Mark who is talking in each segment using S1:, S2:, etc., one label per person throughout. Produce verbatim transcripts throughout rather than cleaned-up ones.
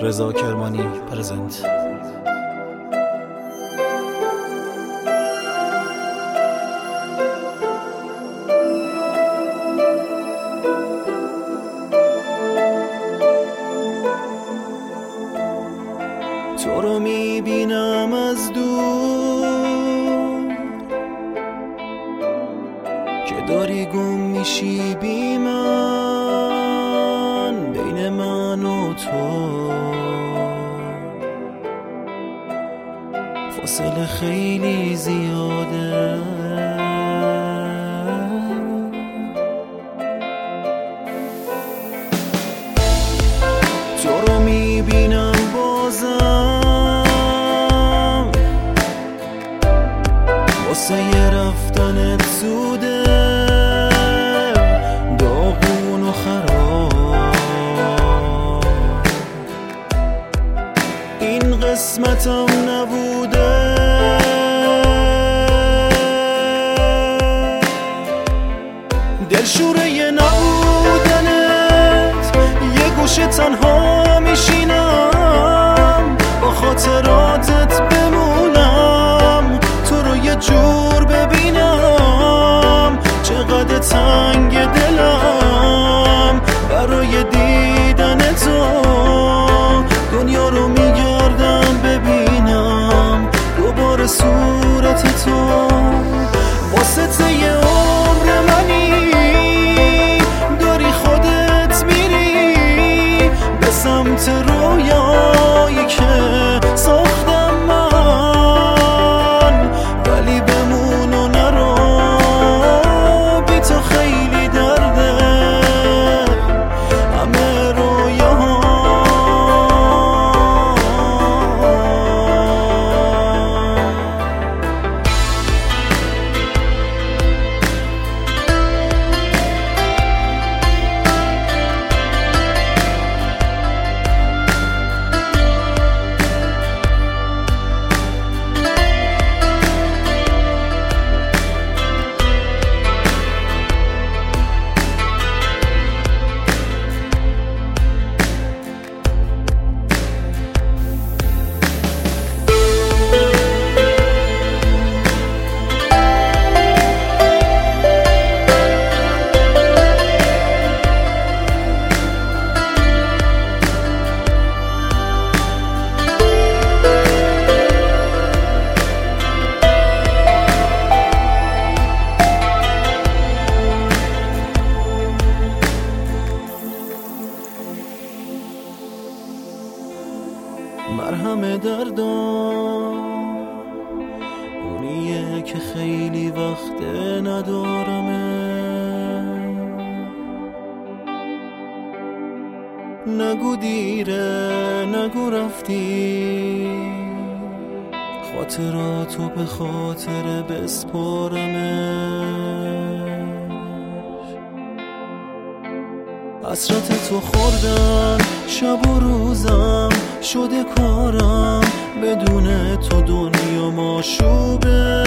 S1: رضا کرمانی پرزنت.
S2: تو رو میبینم از دور که داری گم میشی بی من، بین من و تو فاصله خیلی زیاده. تو رو میبینم بازم واسه یه رفتنت زوده، داغون و خراب. این قسمتم نبوده، دلشوره یه نبودنت، یه گوشه تنها میشینم با خاطراتت بمونم، تو رو یه جور ببینم، چقدر تنگ دلم برای دیدن تو، دنیا رو میگردم ببینم دوباره صورت تو. واسه ته یه عمر منی داری خودت میری به سمت رویایی که ساختم من، ولی بمون و نرو، بی تو خیلی درده همه رویاها. مرهم دردم اونیه که خیلی وقت ندارمه، نگو دیره نگو رفتی، خاطراتو به خاطر بسپارمش. حسرت تو خوردن شب و روزم شده کارم، بدون تو دنیا ماشوبه.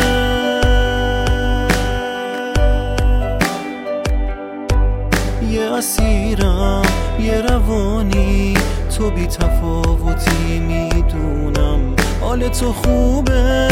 S2: یه اسیرم یه روانی، تو بی تفاوتی میدونم حال تو خوبه.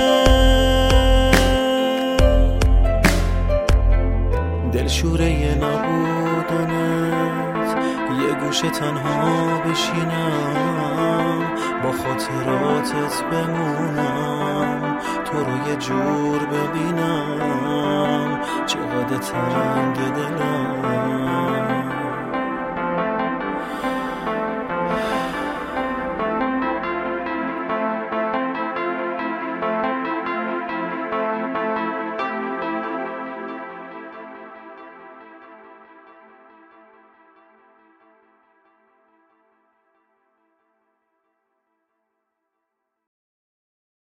S2: دلشوره یه نبودنت، یه گوشه تنها بشینم با خاطراتت بمونم، تو رو یه جور ببینم چقدر تنگ دلم.